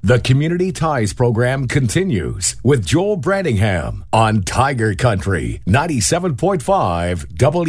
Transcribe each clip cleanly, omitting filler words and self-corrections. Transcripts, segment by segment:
The Community Ties program continues with Joel Branningham on Tiger Country 97.5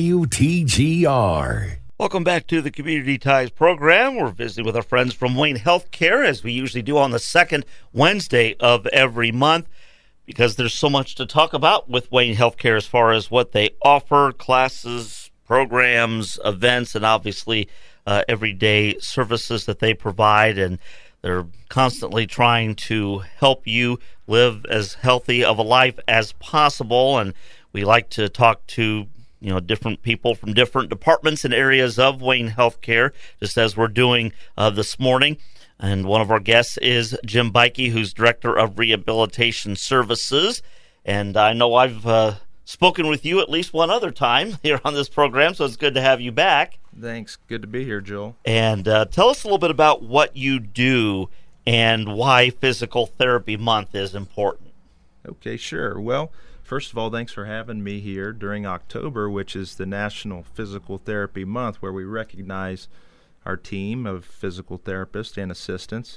WTGR. Welcome back to the Community Ties program. We're visiting with our friends from Wayne Healthcare, as we usually do on the second Wednesday of every month, because there's so much to talk about with Wayne Healthcare as far as what they offer, classes, programs, events, and obviously everyday services that they provide. And they're constantly trying to help you live as healthy of a life as possible. And we like to talk to different people from different departments and areas of Wayne Healthcare, just as we're doing this morning. And one of our guests is Jim Bikey, who's Director of Rehabilitation Services. And I know I've spoken with you at least one other time here on this program, so it's good to have you back. Thanks. Good to be here, Joel. And tell us a little bit about what you do and why Physical Therapy Month is important. Okay, sure. Well, first of all, thanks for having me here during October, which is the National Physical Therapy Month, where we recognize our team of physical therapists and assistants.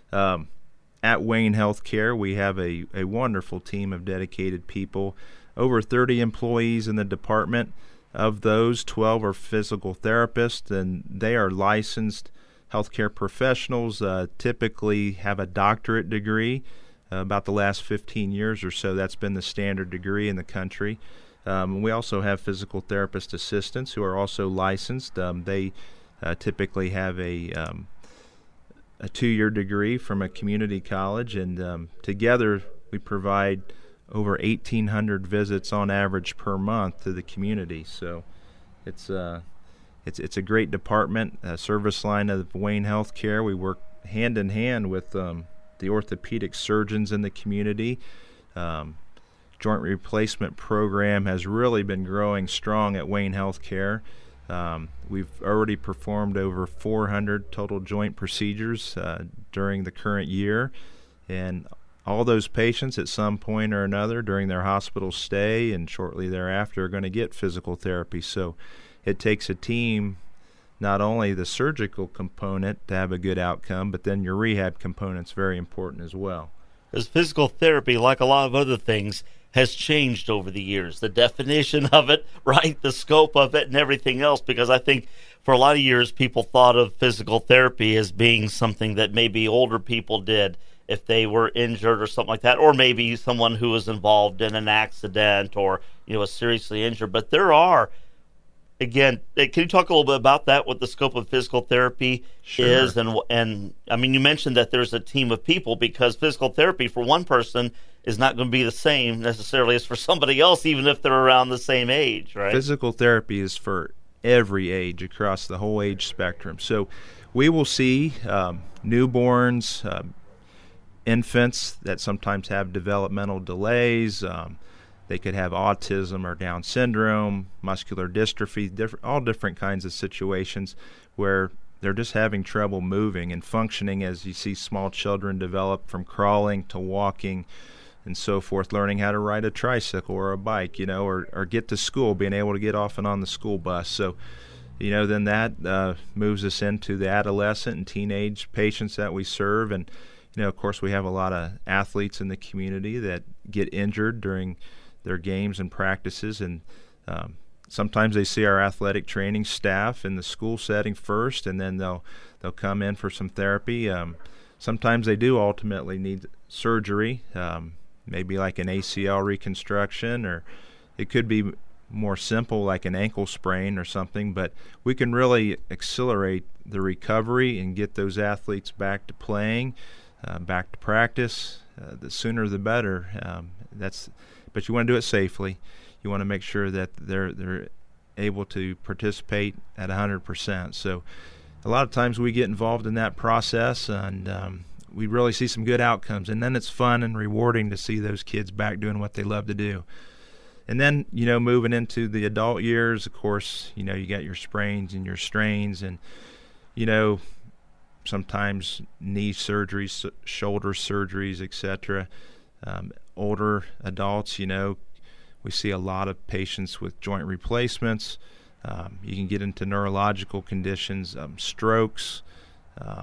At Wayne Healthcare, we have a wonderful team of dedicated people, over 30 employees in the department. Of those, 12 are physical therapists, and they are licensed healthcare professionals, typically have a doctorate degree. About the last 15 years or so, that's been the standard degree in the country. We also have physical therapist assistants who are also licensed. They typically have a 2-year degree from a community college, and together we provide over 1,800 visits on average per month to the community. So it's a great department, service line of Wayne Healthcare. We work hand in hand with the orthopedic surgeons in the community. Joint replacement program has really been growing strong at Wayne Healthcare. We've already performed over 400 total joint procedures during the current year, and all those patients at some point or another during their hospital stay and shortly thereafter are going to get physical therapy. So it takes a team, not only the surgical component to have a good outcome, but then your rehab component's very important as well. Because physical therapy, like a lot of other things, has changed over the years. The definition of it, right, the scope of it, and everything else. Because I think for a lot of years, people thought of physical therapy as being something that maybe older people did if they were injured or something like that, or maybe someone who was involved in an accident or was seriously injured. But there are, again, can you talk a little bit about that, what the scope of physical therapy is? And I mean, you mentioned that there's a team of people, because physical therapy for one person is not going to be the same necessarily as for somebody else, even if they're around the same age, right? Physical therapy is for every age across the whole age spectrum. So we will see newborns, infants that sometimes have developmental delays. They could have autism or Down syndrome, muscular dystrophy, all different kinds of situations where they're just having trouble moving and functioning, as you see small children develop from crawling to walking and so forth, learning how to ride a tricycle or a bike, or get to school, being able to get off and on the school bus. So, then that moves us into the adolescent and teenage patients that we serve. And of course, we have a lot of athletes in the community that get injured during their games and practices, and sometimes they see our athletic training staff in the school setting first, and then they'll come in for some therapy. Sometimes they do ultimately need surgery, maybe like an ACL reconstruction, or it could be more simple like an ankle sprain or something, but we can really accelerate the recovery and get those athletes back to playing, back to practice. The sooner the better. But you want to do it safely. You want to make sure that they're able to participate at 100%. So a lot of times we get involved in that process, and we really see some good outcomes. And then it's fun and rewarding to see those kids back doing what they love to do. And then, moving into the adult years, of course, you got your sprains and your strains, and, sometimes knee surgeries, shoulder surgeries, etc. Older adults, we see a lot of patients with joint replacements. You can get into neurological conditions, strokes,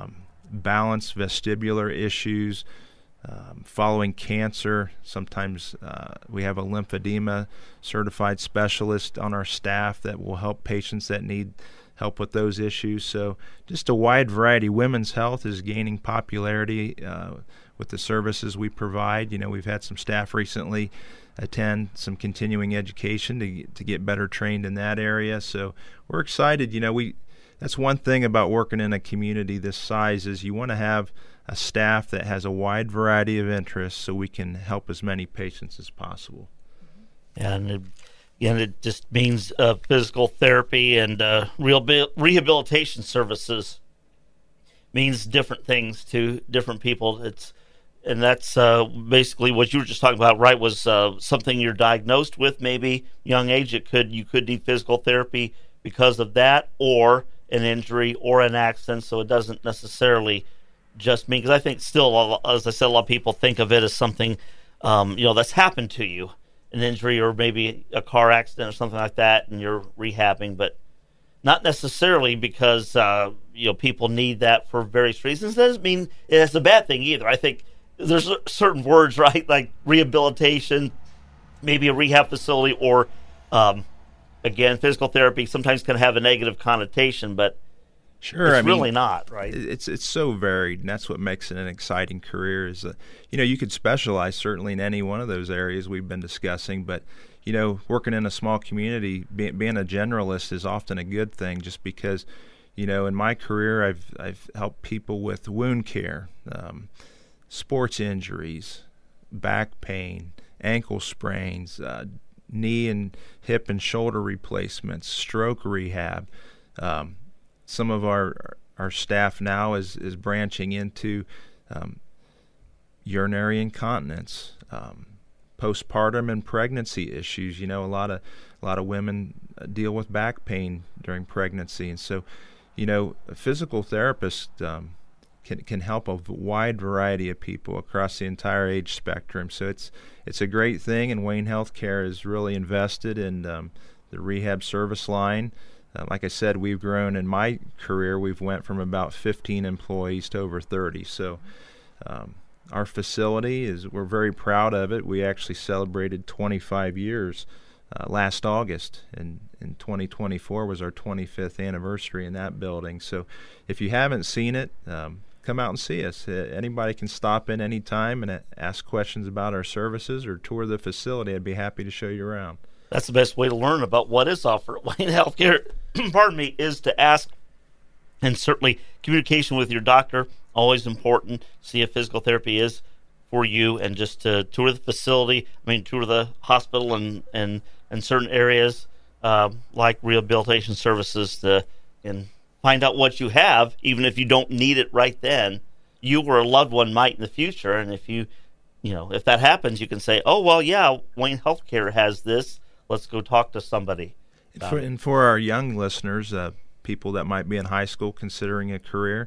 balance vestibular issues, following cancer. Sometimes we have a lymphedema certified specialist on our staff that will help patients that need help with those issues. So just a wide variety. Women's health is gaining popularity with the services we provide. We've had some staff recently attend some continuing education to get better trained in that area. So we're excited. That's one thing about working in a community this size is you want to have a staff that has a wide variety of interests so we can help as many patients as possible. And it just means physical therapy and rehabilitation services means different things to different people. And that's basically what you were just talking about, right? Was something you're diagnosed with, maybe young age. You could need physical therapy because of that, or an injury or an accident. So it doesn't necessarily just mean, because I think still, as I said, a lot of people think of it as something that's happened to you, an injury or maybe a car accident or something like that, and you're rehabbing, but not necessarily because people need that for various reasons. That doesn't mean it's a bad thing either. I think there's certain words, right, like rehabilitation, maybe a rehab facility, or again, physical therapy sometimes can have a negative connotation, but sure, it's really not, right? It's so varied, and that's what makes it an exciting career. Is you could specialize certainly in any one of those areas we've been discussing, but working in a small community, being a generalist is often a good thing. Just because, in my career, I've helped people with wound care, sports injuries, back pain, ankle sprains, knee and hip and shoulder replacements, stroke rehab. Some of our staff now is branching into urinary incontinence, postpartum and pregnancy issues. A lot of women deal with back pain during pregnancy, and so a physical therapist can help a wide variety of people across the entire age spectrum. So it's a great thing, and Wayne Healthcare is really invested in the rehab service line. Like I said, we've grown in my career. We've went from about 15 employees to over 30. So our facility we're very proud of it. We actually celebrated 25 years last August, and in 2024 was our 25th anniversary in that building. So if you haven't seen it, come out and see us. Anybody can stop in anytime and ask questions about our services or tour the facility. I'd be happy to show you around. That's the best way to learn about what is offered at Wayne Healthcare, pardon me, is to ask. And certainly communication with your doctor, always important. See if physical therapy is for you, and just to tour the facility, tour the hospital and certain areas like rehabilitation services and find out what you have, even if you don't need it right then. You or a loved one might in the future, and if that happens, you can say, oh, well, yeah, Wayne Healthcare has this. Let's go talk to somebody. And for our young listeners, people that might be in high school considering a career,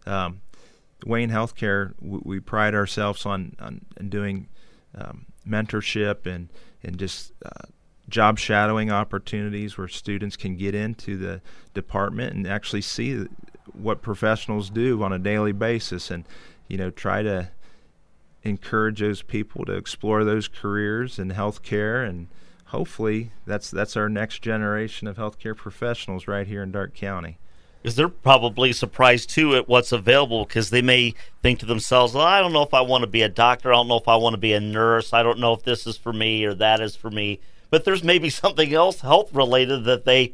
Wayne Healthcare, we pride ourselves on doing mentorship and just job shadowing opportunities where students can get into the department and actually see what professionals do on a daily basis, and try to encourage those people to explore those careers in healthcare. And hopefully that's our next generation of healthcare professionals right here in Darke County. Because they're probably surprised too at what's available, because they may think to themselves, well, I don't know if I want to be a doctor, I don't know if I want to be a nurse, I don't know if this is for me or that is for me. But there's maybe something else health related that they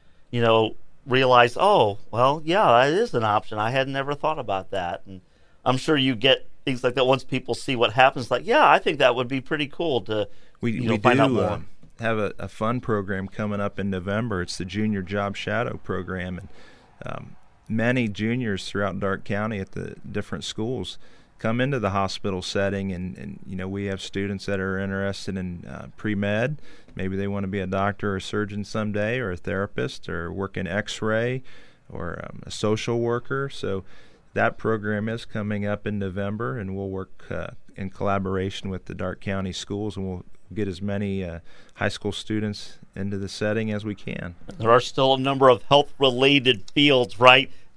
realize, oh, well, yeah, that is an option. I had never thought about that. And I'm sure you get things like that once people see what happens, like, yeah, I think that would be pretty cool to find out more. Have a fun program coming up in November. It's the Junior Job Shadow Program, and many juniors throughout Darke County at the different schools come into the hospital setting, and we have students that are interested in pre-med. Maybe they want to be a doctor or a surgeon someday, or a therapist, or work in x-ray, or a social worker. So that program is coming up in November, and we'll work in collaboration with the Darke County schools, and we'll get as many high school students into the setting as we can. There are still a number of health-related fields, right,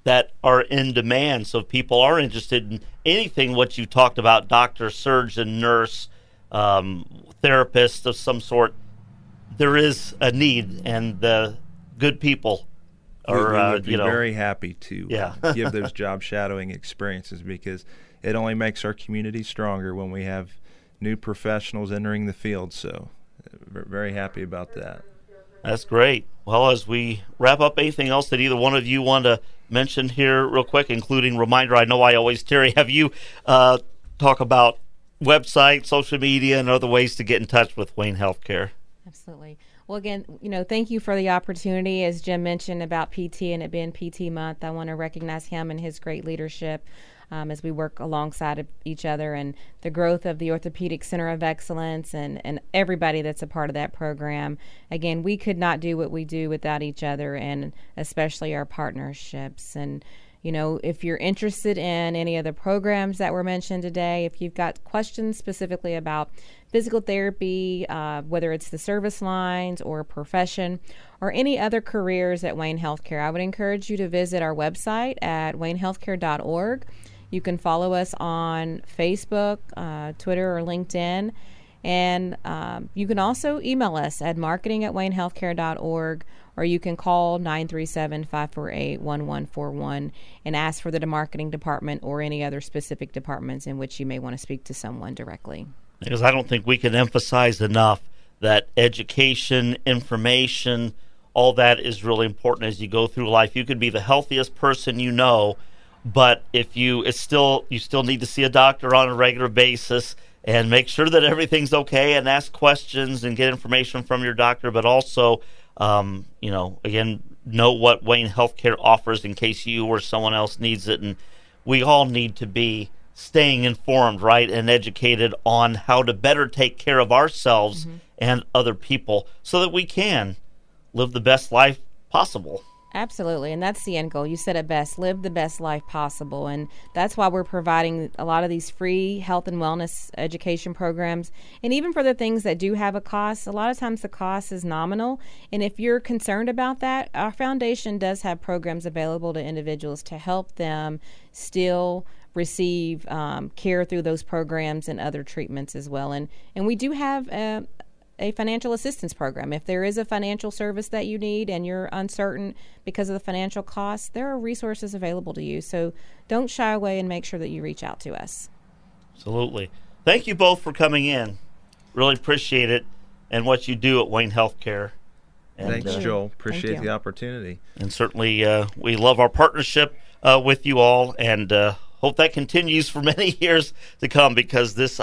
that are in demand. So if people are interested in anything what you talked about, doctor, surgeon, nurse, therapist of some sort, there is a need, and the good people are, we would be very happy to give those job shadowing experiences, because it only makes our community stronger when we have new professionals entering the field. So very happy about that. That's great. Well, as we wrap up, anything else that either one of you want to mention here real quick, including reminder, I know I always, Terry, have you talk about website, social media, and other ways to get in touch with Wayne Healthcare? Absolutely. Well, again, thank you for the opportunity. As Jim mentioned about PT and it being PT month, I want to recognize him and his great leadership as we work alongside of each other, and the growth of the Orthopedic Center of Excellence and everybody that's a part of that program. Again, we could not do what we do without each other, and especially our partnerships. And if you're interested in any of the programs that were mentioned today, if you've got questions specifically about physical therapy, whether it's the service lines or profession or any other careers at Wayne Healthcare, I would encourage you to visit our website at waynehealthcare.org. You can follow us on Facebook, Twitter, or LinkedIn. And you can also email us at marketing@waynehealthcare.org, or you can call 937-548-1141 and ask for the marketing department or any other specific departments in which you may want to speak to someone directly. Because I don't think we can emphasize enough that education, information, all that is really important as you go through life. You could be the healthiest person you know, but if you still need to see a doctor on a regular basis and make sure that everything's okay and ask questions and get information from your doctor, but also, again, know what Wayne Healthcare offers in case you or someone else needs it. And we all need to be staying informed, right, and educated on how to better take care of ourselves and other people so that we can live the best life possible. Absolutely, and that's the end goal. You said it best, live the best life possible, and that's why we're providing a lot of these free health and wellness education programs. And even for the things that do have a cost, a lot of times the cost is nominal, and if you're concerned about that, our foundation does have programs available to individuals to help them still receive care through those programs and other treatments as well. And we do have a financial assistance program. If there is a financial service that you need and you're uncertain because of the financial costs, there are resources available to you. So don't shy away and make sure that you reach out to us. Absolutely. Thank you both for coming in. Really appreciate it and what you do at Wayne Healthcare. And, thanks, Joel. Appreciate the opportunity. And certainly we love our partnership with you all, and hope that continues for many years to come, because this,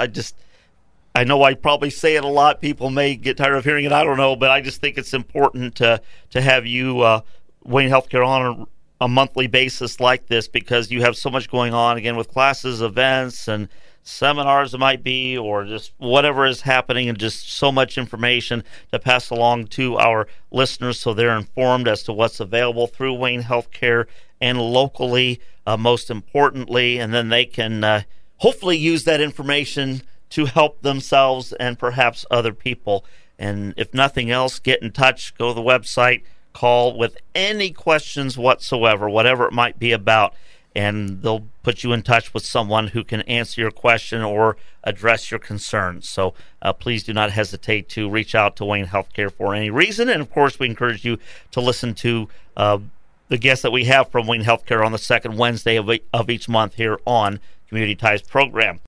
I know I probably say it a lot. People may get tired of hearing it. I don't know, but I just think it's important to have you, Wayne Healthcare, on a monthly basis like this, because you have so much going on, again, with classes, events, and seminars it might be, or just whatever is happening, and just so much information to pass along to our listeners so they're informed as to what's available through Wayne Healthcare and locally, most importantly, and then they can hopefully use that information to help themselves and perhaps other people. And if nothing else, get in touch, go to the website, call with any questions whatsoever, whatever it might be about, and they'll put you in touch with someone who can answer your question or address your concerns. So please do not hesitate to reach out to Wayne Healthcare for any reason. And, of course, we encourage you to listen to the guests that we have from Wayne Healthcare on the second Wednesday of each month here on Community Ties program.